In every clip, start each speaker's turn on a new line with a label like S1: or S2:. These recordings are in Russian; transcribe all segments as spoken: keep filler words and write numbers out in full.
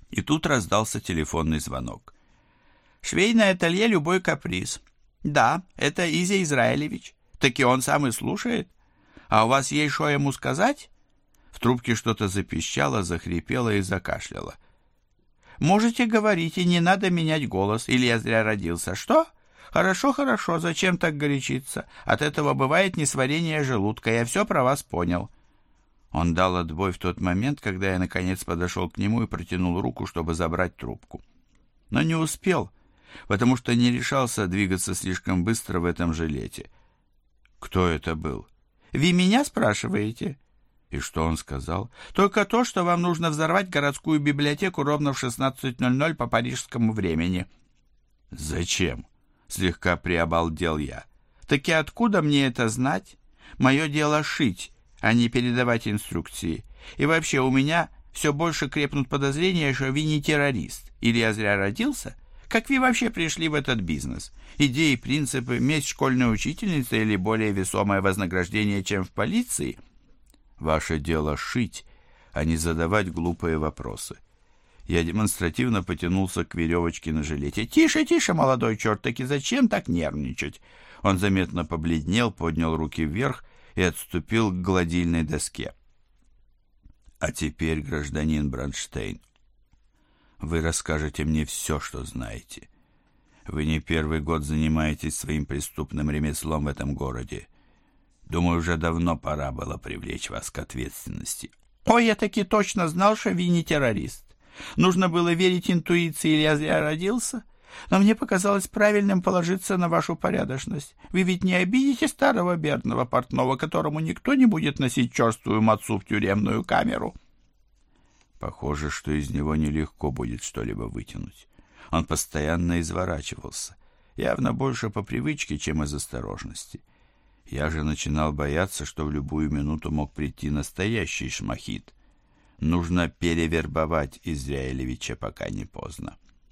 S1: И тут раздался телефонный звонок. «Швейное ателье «Любой каприз». «Да, это Изя Израилевич. Так и он сам и слушает. А у вас есть что ему сказать?» В трубке что-то запищало, захрипело и закашляло. «Можете говорить, и не надо менять голос, или я зря родился. Что? Хорошо, хорошо, зачем так горячиться? От этого бывает несварение желудка, я все про вас понял». Он дал отбой в тот момент, когда я наконец подошел к нему и протянул руку, чтобы забрать трубку. Но не успел, потому что не решался двигаться слишком быстро в этом жилете. «Кто это был?» «Вы меня спрашиваете?» «И что он сказал?» «Только то, что вам нужно взорвать городскую библиотеку ровно в шестнадцать ноль ноль по парижскому времени». «Зачем?» — слегка приобалдел я. «Так и откуда мне это знать? Мое дело шить, а не передавать инструкции. И вообще у меня все больше крепнут подозрения, что вы не террорист. Или я зря родился? Как вы вообще пришли в этот бизнес? Идеи, принципы, месть школьной учительницы или более весомое вознаграждение, чем в полиции?» «Ваше дело шить, а не задавать глупые вопросы». Я демонстративно потянулся к веревочке на жилете. «Тише, тише, молодой черт, таки зачем так нервничать?» Он заметно побледнел, поднял руки вверх и отступил к гладильной доске. «А теперь, гражданин Бронштейн, вы расскажете мне все, что знаете. Вы не первый год занимаетесь своим преступным ремеслом в этом городе. Думаю, уже давно пора было привлечь вас к ответственности». «Ой, я таки точно знал, что вы не террорист. Нужно было верить интуиции, или я зря родился. Но мне показалось правильным положиться на вашу порядочность. Вы ведь не обидите старого бедного портного, которому никто не будет носить черствую мацу в тюремную камеру?» Похоже, что из него нелегко будет что-либо вытянуть. Он постоянно изворачивался, явно больше по привычке, чем из осторожности. Я же начинал бояться, что в любую минуту мог прийти настоящий шмахит. Нужно перевербовать Израилевича, пока не поздно.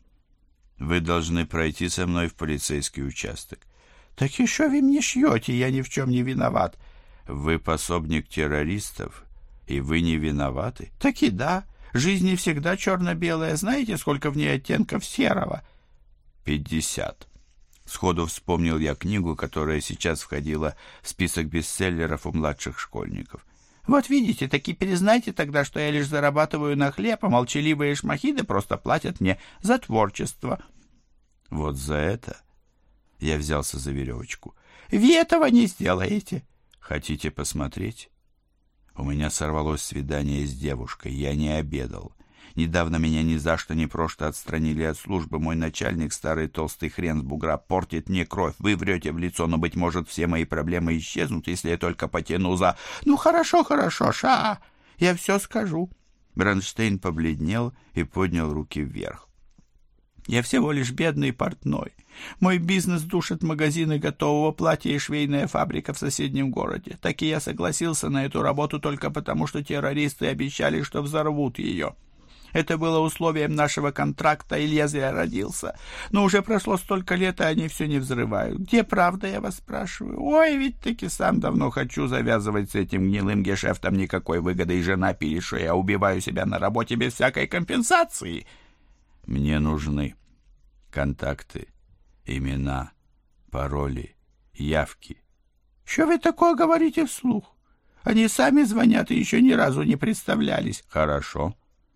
S1: «Вы должны пройти со мной в полицейский участок». «Так и что вы мне шьете? Я ни в чем не виноват». «Вы пособник террористов, и вы не виноваты?» «Так и да. Жизнь не всегда черно-белая. Знаете, сколько в ней оттенков серого?» «Пятьдесят». Сходу вспомнил я книгу, которая сейчас входила в список бестселлеров у младших школьников. «Вот видите, таки признайте тогда, что я лишь зарабатываю на хлеб, а молчаливые шмахиды просто платят мне за творчество». «Вот за это?» Я взялся за веревочку. «Вы этого не сделаете». «Хотите посмотреть?» У меня сорвалось свидание с девушкой, я не обедал. Недавно меня ни за что ни просто отстранили от службы. Мой начальник, старый толстый хрен с бугра, портит мне кровь. Вы врете в лицо, но, быть может, все мои проблемы исчезнут, если я только потяну за... «Ну, хорошо, хорошо, ша, я все скажу». Бронштейн побледнел и поднял руки вверх. «Я всего лишь бедный портной. Мой бизнес душит магазины готового платья и швейная фабрика в соседнем городе. Так и я согласился на эту работу только потому, что террористы обещали, что взорвут ее. Это было условием нашего контракта, или я зря родился. Но уже прошло столько лет, а они все не взрывают. Где правда, я вас спрашиваю? Ой, ведь таки сам давно хочу завязывать с этим гнилым гешефтом. Никакой выгоды, и жена пилит, что я убиваю себя на работе без всякой компенсации». «Мне нужны контакты, имена, пароли, явки». «Что вы такое говорите вслух? Они сами звонят и еще ни разу не представлялись». «Хорошо.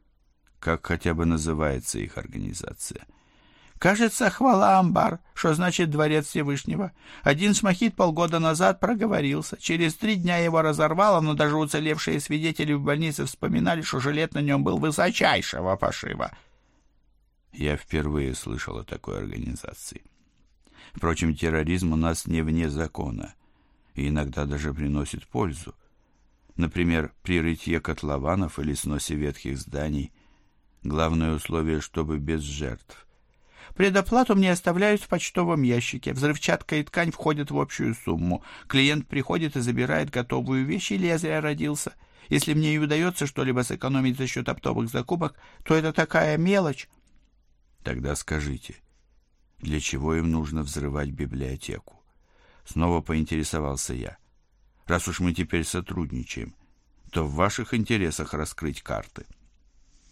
S1: Как хотя бы называется их организация?» «Кажется, хвала амбар, что значит дворец Всевышнего. Один шмахит полгода назад проговорился. Через три дня его разорвало, но даже уцелевшие свидетели в больнице вспоминали, что жилет на нем был высочайшего пошива». Я впервые слышал о такой организации. Впрочем, терроризм у нас не вне закона и иногда даже приносит пользу. Например, при рытье котлованов или сносе ветхих зданий. Главное условие, чтобы без жертв. «Предоплату мне оставляют в почтовом ящике. Взрывчатка и ткань входят в общую сумму. Клиент приходит и забирает готовую вещь, или я зря родился. Если мне и удается что-либо сэкономить за счет оптовых закупок, то это такая мелочь». «Тогда скажите, для чего им нужно взрывать библиотеку?» Снова поинтересовался я. «Раз уж мы теперь сотрудничаем, то в ваших интересах раскрыть карты».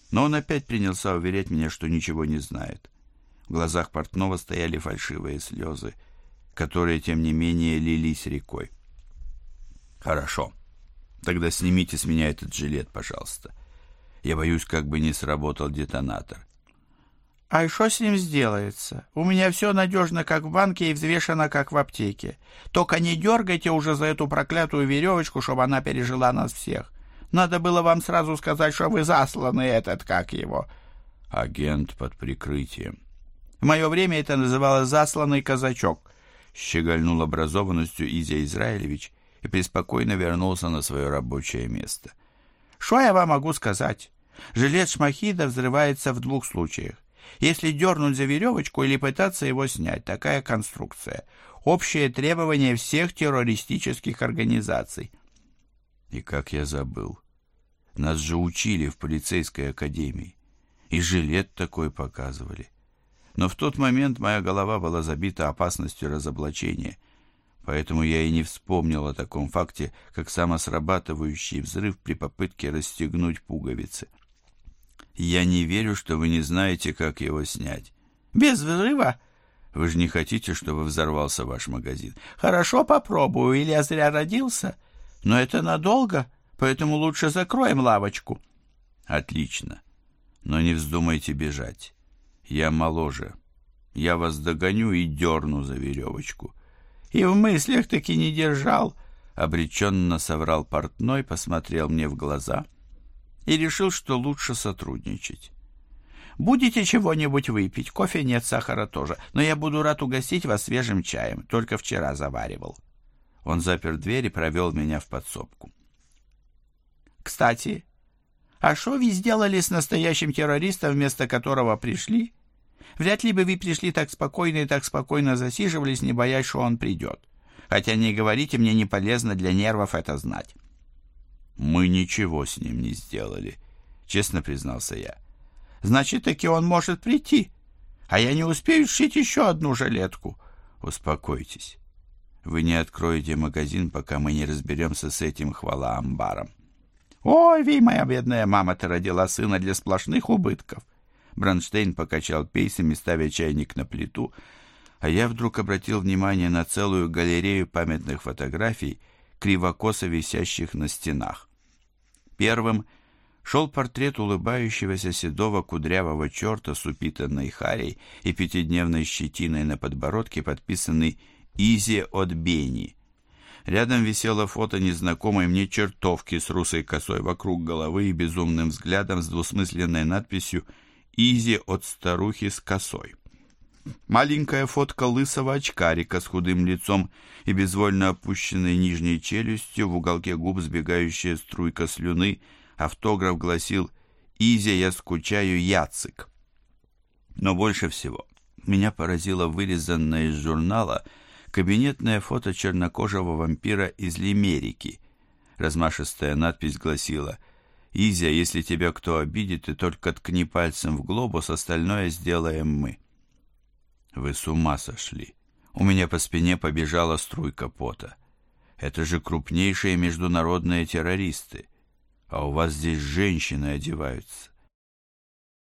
S1: Но он опять принялся уверять меня, что ничего не знает. В глазах портного стояли фальшивые слезы, которые, тем не менее, лились рекой. «Хорошо. Тогда снимите с меня этот жилет, пожалуйста. Я боюсь, как бы не сработал детонатор».
S2: «А и что с ним сделается? У меня все надежно, как в банке, и взвешено, как в аптеке. Только не дергайте уже за эту проклятую веревочку, чтобы она пережила нас всех. Надо было вам сразу сказать, что вы засланы этот, как его».
S1: «Агент под прикрытием».
S2: «В мое время это называлось засланный казачок»,
S1: — щегольнул образованностью Изя Израилевич и преспокойно вернулся на свое рабочее место.
S2: «Что я вам могу сказать? Жилет Шмахида взрывается в двух случаях. Если дернуть за веревочку или пытаться его снять, такая конструкция. Общее требование всех террористических организаций».
S1: И как я забыл. Нас же учили в полицейской академии. И жилет такой показывали. Но в тот момент моя голова была забита опасностью разоблачения, поэтому я и не вспомнил о таком факте, как самосрабатывающий взрыв при попытке расстегнуть пуговицы. Я не верю, что вы не знаете, как его снять.
S2: «Без взрыва?»
S1: Вы же не хотите, чтобы взорвался ваш магазин?
S2: «Хорошо, попробую, или я зря родился? Но это надолго, поэтому лучше закроем лавочку».
S1: «Отлично. Но не вздумайте бежать. Я моложе. Я вас догоню и дерну за веревочку».
S2: «И в мыслях таки не держал»,
S1: — обреченно соврал портной, посмотрел мне в глаза и решил, что лучше сотрудничать.
S2: «Будете чего-нибудь выпить? Кофе нет, сахара тоже. Но я буду рад угостить вас свежим чаем. Только вчера заваривал».
S1: Он запер дверь и провел меня в подсобку.
S2: «Кстати, а что вы сделали с настоящим террористом, вместо которого пришли? Вряд ли бы вы пришли так спокойно и так спокойно засиживались, не боясь, что он придет. Хотя не говорите, мне не полезно для нервов это знать».
S1: «Мы ничего с ним не сделали», — честно признался я.
S2: «Значит, таки он может прийти, а я не успею сшить еще одну жилетку».
S1: «Успокойтесь. Вы не откроете магазин, пока мы не разберемся с этим хвала-амбаром».
S2: «Ой, Ви, моя бедная мама, ты родила сына для сплошных убытков».
S1: Бронштейн покачал пейсами, ставя чайник на плиту, а я вдруг обратил внимание на целую галерею памятных фотографий, криво-косо висящих на стенах. Первым шел портрет улыбающегося седого кудрявого черта с упитанной харей и пятидневной щетиной на подбородке, подписанный «Изи от Бени». Рядом висело фото незнакомой мне чертовки с русой косой вокруг головы и безумным взглядом с двусмысленной надписью «Изи от старухи с косой». Маленькая фотка лысого очкарика с худым лицом и безвольно опущенной нижней челюстью, в уголке губ сбегающая струйка слюны, автограф гласил «Изя, я скучаю, Яцик». Но больше всего меня поразило вырезанное из журнала кабинетное фото чернокожего вампира из Лимерики. Размашистая надпись гласила: «Изя, если тебя кто обидит, ты только ткни пальцем в глобус, остальное сделаем мы». Вы с ума сошли. У меня по спине побежала струйка пота. Это же крупнейшие международные террористы. А у вас здесь женщины одеваются.